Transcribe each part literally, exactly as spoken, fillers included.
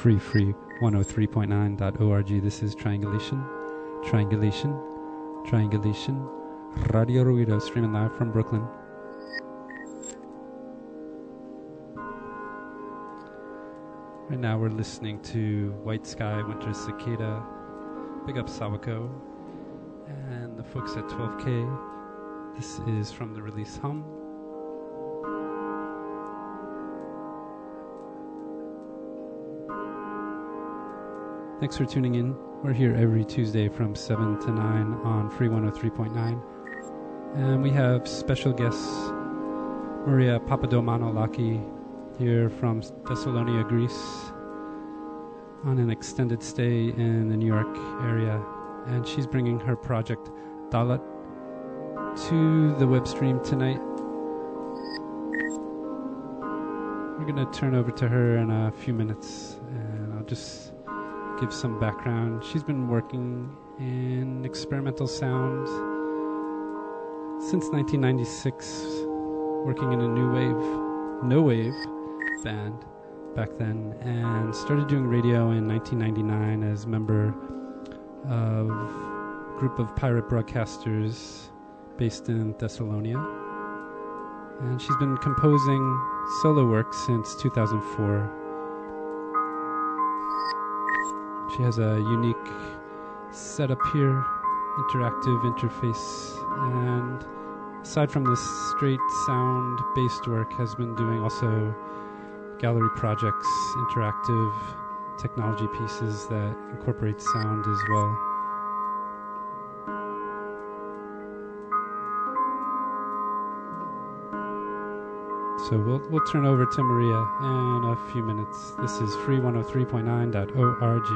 free, free one oh three point nine dot org. This is Triangulation, Triangulation, Triangulation, Radio Ruido, streaming live from Brooklyn. Right now we're listening to White Sky, Winter Cicada, Big Up Sawako, and the folks at twelve K. This is from the release Hum. Thanks for tuning in. We're here every Tuesday from seven to nine on Free one oh three point nine. And we have special guests, Maria Papadomanolaki, here from Thessalonia, Greece, on an extended stay in the New York area. And she's bringing her project, Dalat, to the web stream tonight. We're going to turn over to her in a few minutes, and I'll just give some background. She's been working in experimental sound since nineteen ninety-six, working in a new wave, no wave band back then, and started doing radio in nineteen ninety-nine as member of a group of pirate broadcasters based in Thessalonia. And she's been composing solo work since two thousand four. She has a unique setup here, interactive interface, and aside from this straight sound-based work, has been doing also gallery projects, interactive technology pieces that incorporate sound as well. So we'll we'll turn over to Maria in a few minutes. This is free one oh three point nine dot org.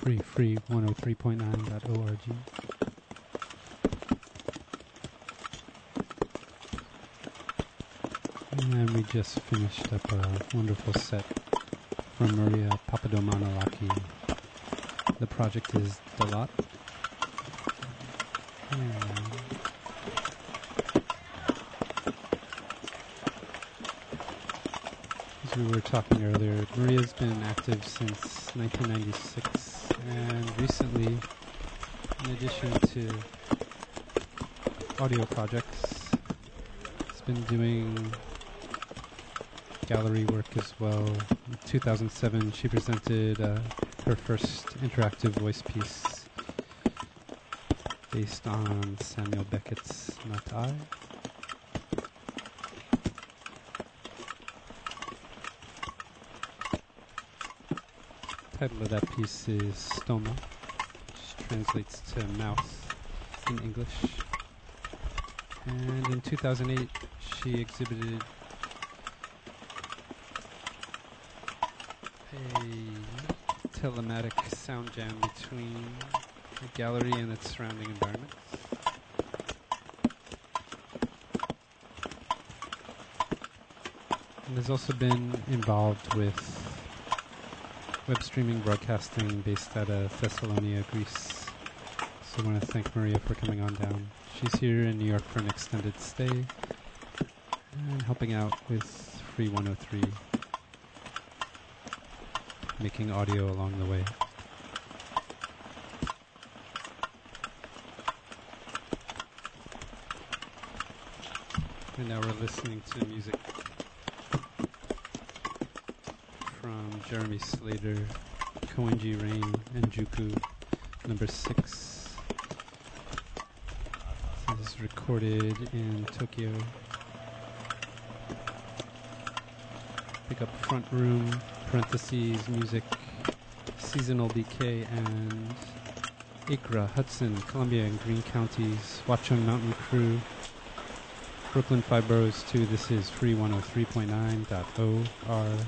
free, free one oh three point nine dot org. And we just finished up a wonderful set from Maria Papadomanolaki. The project is Dalat. And as we were talking earlier, Maria's been active since nineteen ninety-six, and recently, in addition to audio projects, has been doing gallery work as well. In two thousand seven, she presented uh, her first interactive voice piece based on Samuel Beckett's Not I. The title of that piece is Stoma, which translates to mouth in English. And in two thousand eight, she exhibited a telematic sound jam between a gallery and its surrounding environments. And has also been involved with web streaming broadcasting based out of Thessalonia, Greece. So I want to thank Maria for coming on down. She's here in New York for an extended stay and helping out with Free one oh three, making audio along the way. And now we're listening to music from Jeremy Slater, Koenji Rain, and Juku, number six. This is recorded in Tokyo. Pick up Front Room, parentheses, music, Seasonal Decay, and Acra, Hudson, Columbia, and Greene Counties, Watchung Mountain Crew, Brooklyn Five Boroughs two. This is free one oh three point nine dot org.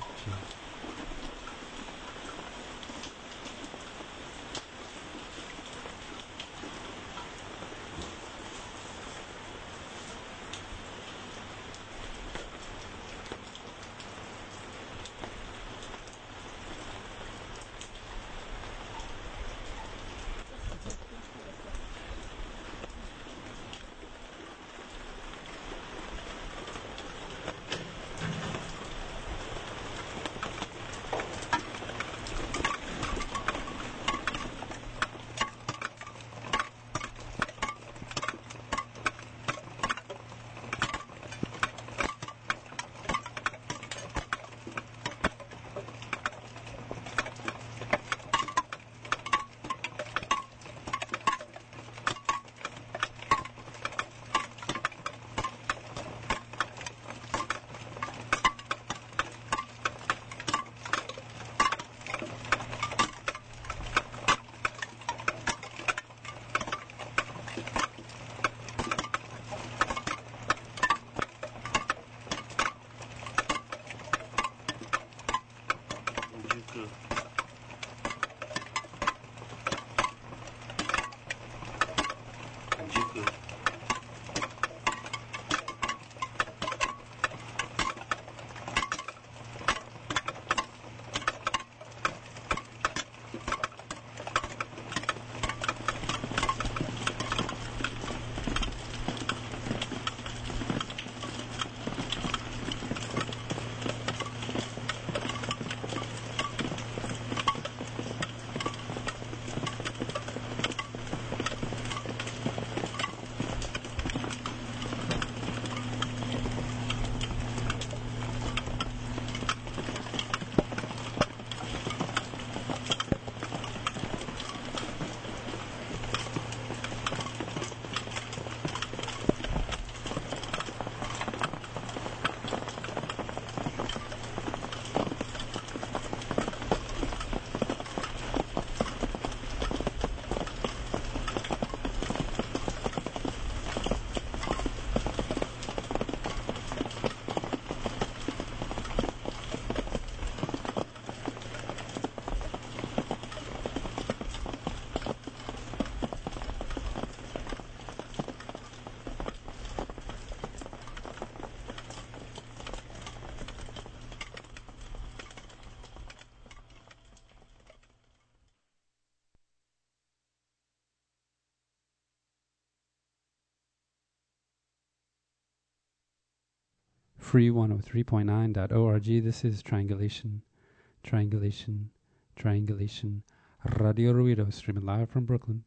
Free one oh three point nine dot org. This is Triangulation, Triangulation, Triangulation. Radio Ruido, streaming live from Brooklyn.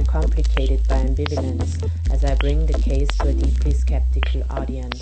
complicated by ambivalence as I bring the case to a deeply skeptical audience.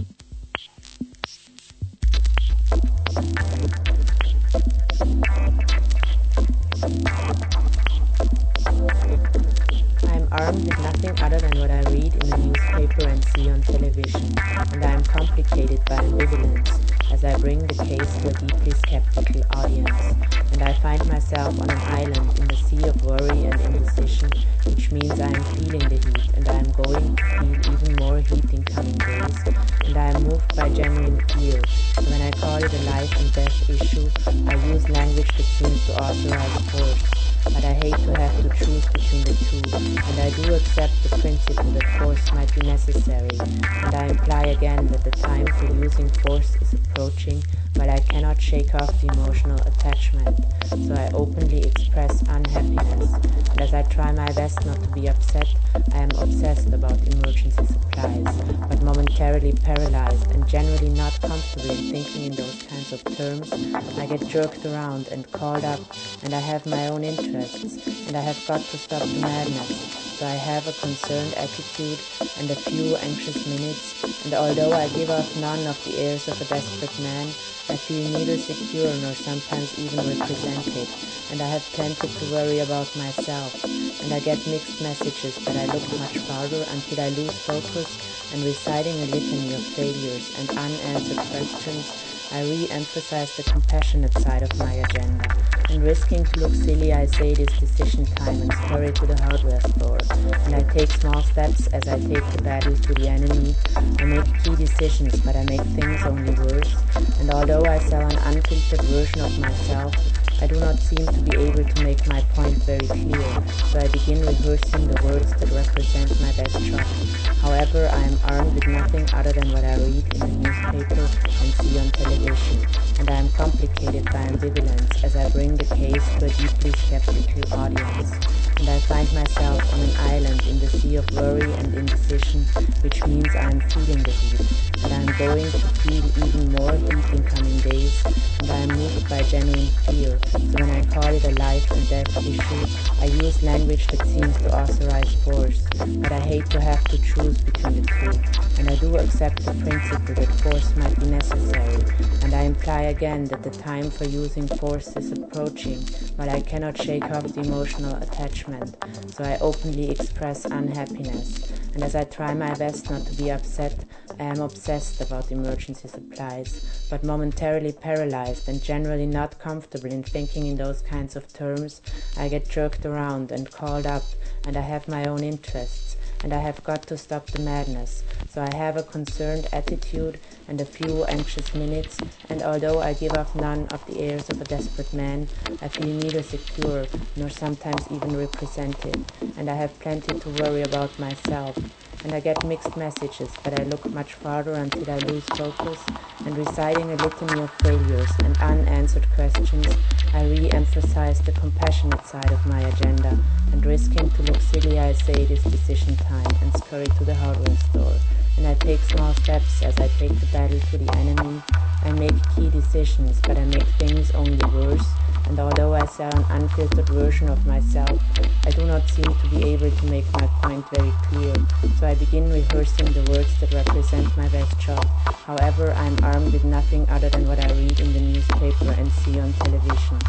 I am armed with nothing other than what I read in the newspaper and see on television, and I am complicated by ambivalence as I bring the case to a deeply skeptical audience, and I find myself on an island in the sea of worry and indecision, which means I am feeling the heat, and I am going to feel even more heat in coming days, and I am moved by genuine fear. So when I call it a life and death issue, I use language that seems to authorize force. But I hate to have to choose between the two, and I do accept the principle that force might be necessary, and I imply again that the time for using force is approaching, while I cannot shake off the emotional attachment, so I openly express unhappiness, and as I try my best not to be upset, I am obsessed about emergency supplies, but momentarily paralyzed and generally not comfortable in thinking in those kinds of terms. I get jerked around and called up, and I have my own interests, and I have got to stop the madness. So I have a concerned attitude and a few anxious minutes, and although I give off none of the airs of a desperate man, I feel neither secure nor sometimes even represented, and I have plenty to worry about myself, and I get mixed messages, but I look much farther until I lose focus, and reciting a litany of failures and unanswered questions, I re-emphasize the compassionate side of my agenda, and risking to look silly, I say it is decision time and scurry to the hardware store, and I take small steps as I take the battle to the enemy. I make key decisions, but I make things only worse, and although I sell an unfiltered version of myself, I do not seem to be able to make my point very clear, so I begin rehearsing the words that represent my best shot. However, I am armed with nothing other than what I read in the newspaper and see on television, and I am complicated by ambivalence as I bring the case to a deeply skeptical audience, and I find myself on an island in the sea of worry and indecision, which means I am feeling the heat, and I am going to feel even more heat in coming days, and I am moved by genuine fear. So when I call it a life and death issue, I use language that seems to authorize force, but I hate to have to choose between the two, and I do accept the principle that force might be necessary, and I imply again that the time for using force is approaching, while I cannot shake off the emotional attachment, so I openly express unhappiness, and as I try my best not to be upset, I am obsessed about emergency supplies, but momentarily paralyzed and generally not comfortable in thinking in those kinds of terms. I get jerked around and called up, and I have my own interests, and I have got to stop the madness, so I have a concerned attitude and a few anxious minutes, and although I give off none of the airs of a desperate man, I feel neither secure nor sometimes even represented, and I have plenty to worry about myself, and I get mixed messages, but I look much farther until I lose focus, and reciting a litany of failures and unanswered questions, I re-emphasize the compassionate side of my agenda, and risking to look silly, I say it is decision time and scurry to the hardware store, and I take small steps as I take the battle to the enemy. I make key decisions, but I make things only worse, and although I sell an unfiltered version of myself, I do not seem to be able to make my point very clear, so I begin rehearsing the words that represent my best shot. However, I am armed with nothing other than what I read in the newspaper and see on television.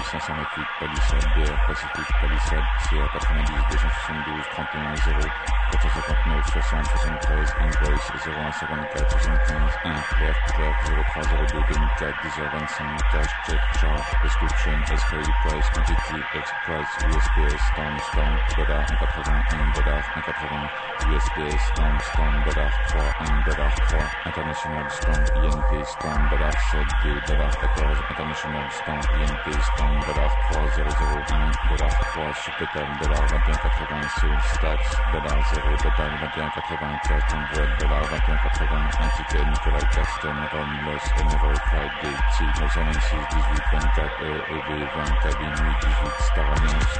cent cinquante-huit, Palisade, B R Pacifique, Palisade, C A quatre-vingt-dix, deux cent soixante-douze, trente et un, zéro, quatre cent cinquante-neuf, soixante, soixante-treize, Invoice, zéro un, cinquante-quatre, soixante-quinze, un, Clerc, Clerc, zéro trois, zéro deux, deux mille quatre, dix heures vingt-cinq, Cash, Check, Charge, Description, Escalade Price, Quantity, X Price, U S P S, Storm, Storm, dollar, un virgule quatre-vingt-un, dollar, un virgule quatre-vingts, U S P S, Storm, Storm, dollar, trois, un, dollar, trois, International, Storm, I N P, Storm, dollar, sept, deux, dollar, quatorze, International, Storm, I N P, Storm, dollar, trois, zéro, zéro, un, dollar, trois, Subtotal, dollar, vingt et un quatre-vingts, Soul, Stacks, dollar, zéro, total, vingt et un quatre-vingt-quatre, Envoy, dollar, vingt et un quatre-vingts, un ticket, Nikolai Caston, Ron, Loss, Emerald, Pride, Gate, T, neuf cent vingt-six, dix-huit, vingt-quatre, E, E V, vingt, Cabine, huit, dix-huit, Star Alliance.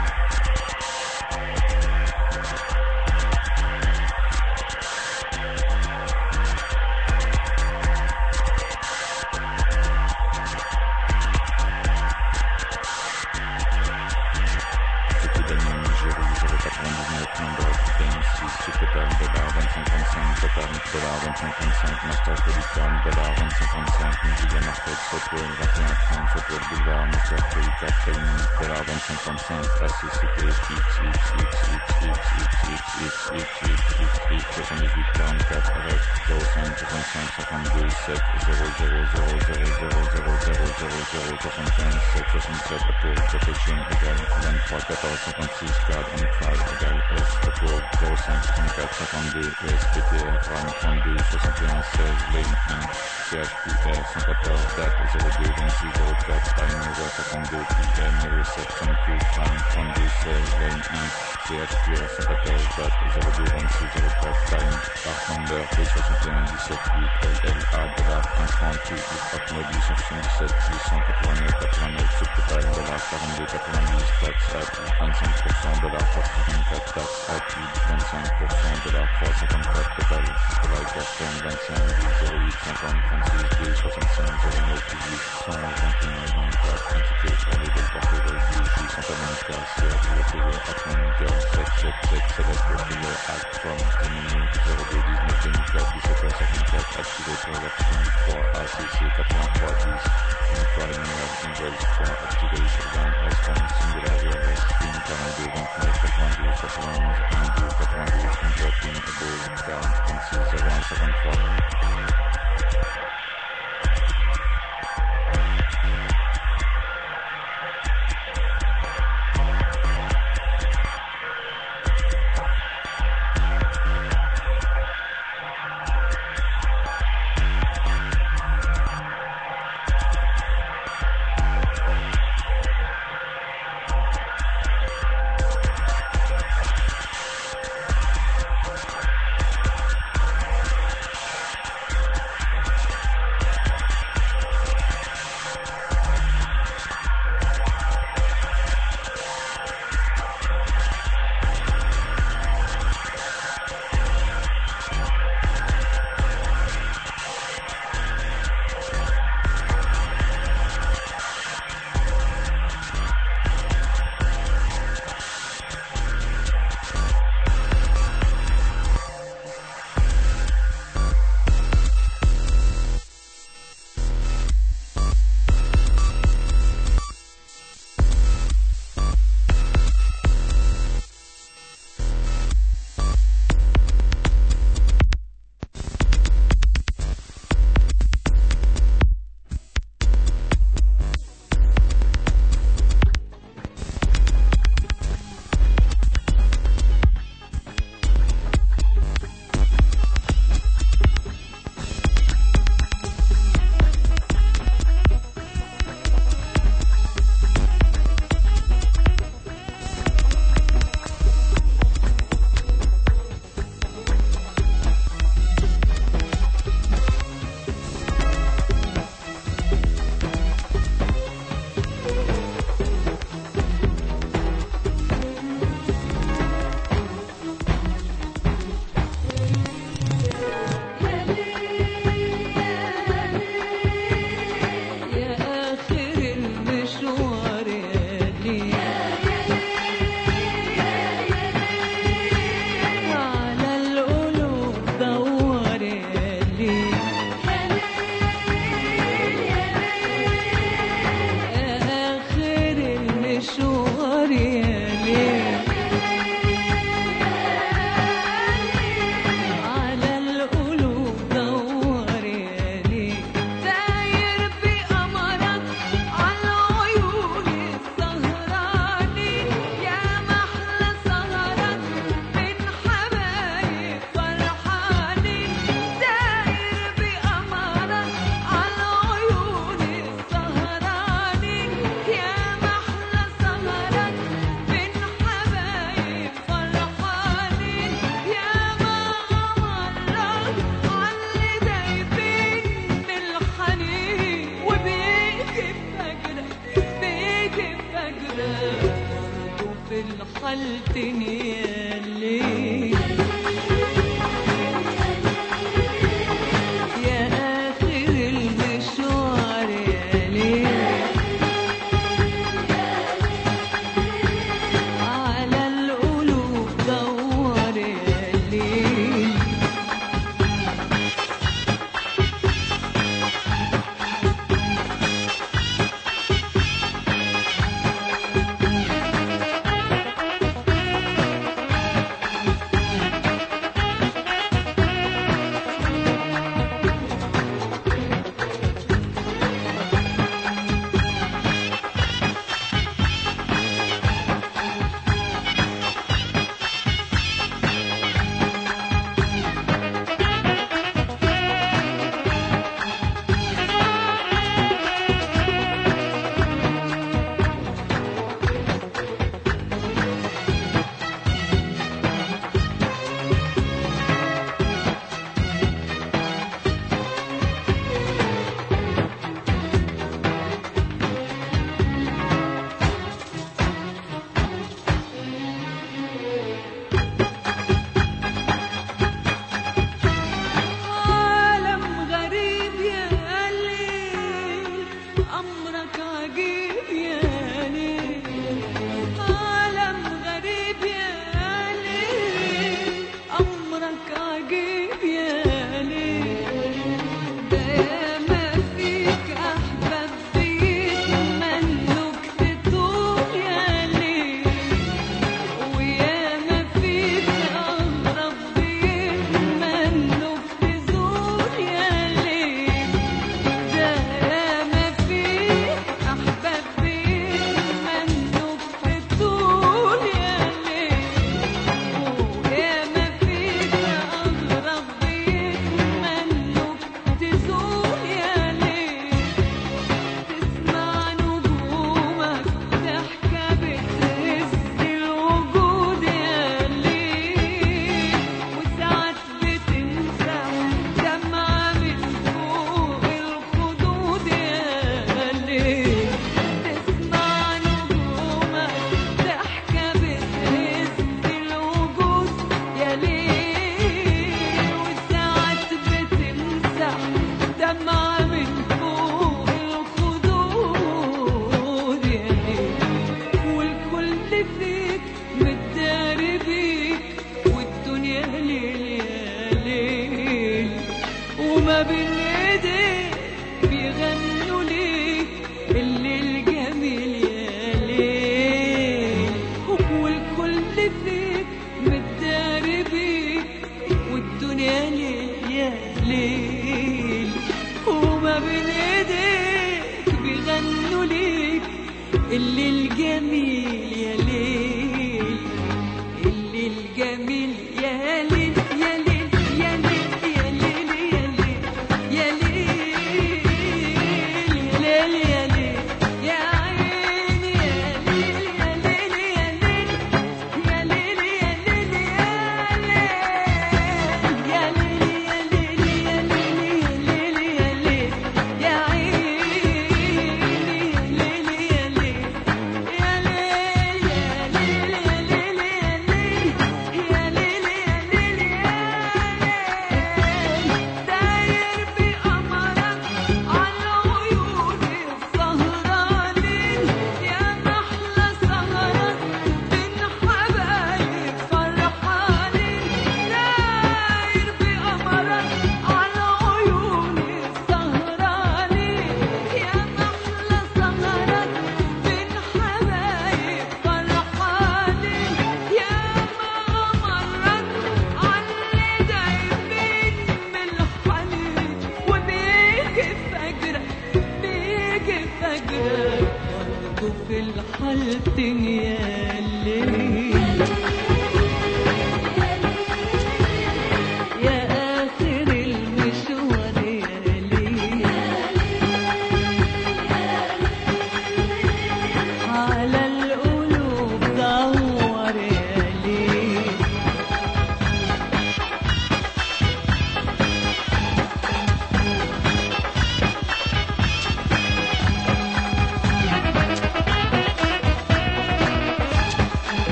Dollar vingt-cinq trente-cinq, Master Credit Card, dollar vingt-cinq trente-cinq, Media Market, Software vingt et un trente, Software Boulevard, Master Credit Card Payment, dollar vingt-cinq trente-cinq, A C C P, X, X, X, X, X, X, X, X, X, X, soixante-dix-huit quarante-quatre, Ref, zéro cinq, soixante-cinq, cinquante-deux, sept, zéro, zéro, zéro, zéro, zéro, zéro, zéro, zéro, zéro, soixante-quinze, sept, soixante-sept, Approve, Protection, égal, vingt-trois, quatorze, cinquante-six, Card, on Trial, égal, S, Approve, zéro cinq, trente-quatre, cinquante-deux, E S P T R, RAM, trente-deux, soixante et un, seize, Lane un, C H Q R, cent quatorze, date, zéro deux, vingt-six, zéro quatre, Time, neuf heures cinquante-deux, P M, zéro sept, trente-deux, Time, trente-deux, seize, Lane un, C H Q R, cent quatorze, date, zéro deux, vingt-six, zéro quatre, Time, Part Number, P soixante et un, dix-sept, huit, L L A, dollar, un trente, huit, Upmode, huit cent soixante-dix-sept, huit cent quatre-vingt-neuf, quatre-vingt-neuf, Subtotal, dollar, quarante-deux, quatre-vingt-dix, Tax, A P I, vingt-cinq pour cent, dollar, quatre cent cinquante-quatre, Tax, A P I, vingt-cinq pour cent, dollar, trois cent cinquante-quatre, Total, Nikolai Caston, vingt-cinq, zéro huit, cinquante, trente-six, deux, soixante-cinq, zéro neuf, dix-huit, cent vingt et un, vingt-quatre, Entité, Relais, Portée, Relais, J, cent quatre-vingt-quinze, C H, Refouler, Atman, Girl, sept, sept, sept, Select, Refouler, Act, From, Terminé, zéro deux, dix-neuf, deux mille quatre, dix-sept heures cinquante-quatre, Activé, Transaction, trois, A C C, quatre-vingt-trois, dix, Infoil, Numéro, Invoice, trois, Activé, vingt, S, un, Singular, R S, une, quarante-deux, vingt-neuf, quatre-vingt-douze, quatre-vingt-onze, un, deux, quatre-vingt-douze, Converting, Above, Down, trente-six, zéro un, cinquante-trois.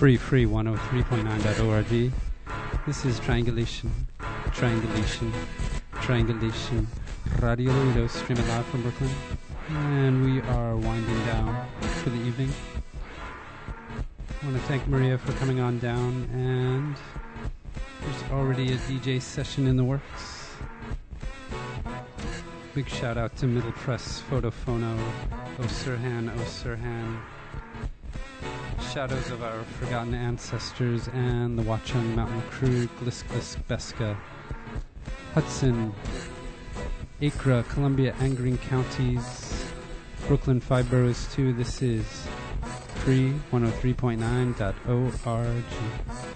free, free, one oh three point nine dot org. This is Triangulation, Triangulation, Triangulation, Radio Lido, streaming live from Brooklyn. And we are winding down for the evening. I want to thank Maria for coming on down, and there's already a D J session in the works. Big shout out to Middle Press, Photophono, O Sirhan, O Sirhan. Shadows of Our Forgotten Ancestors, and the Watchung Mountain Crew, Glisk Glisk Beska, Hudson, Acre, Columbia, Angering Counties, Brooklyn, five boroughs too. This is free one oh three point nine dot org.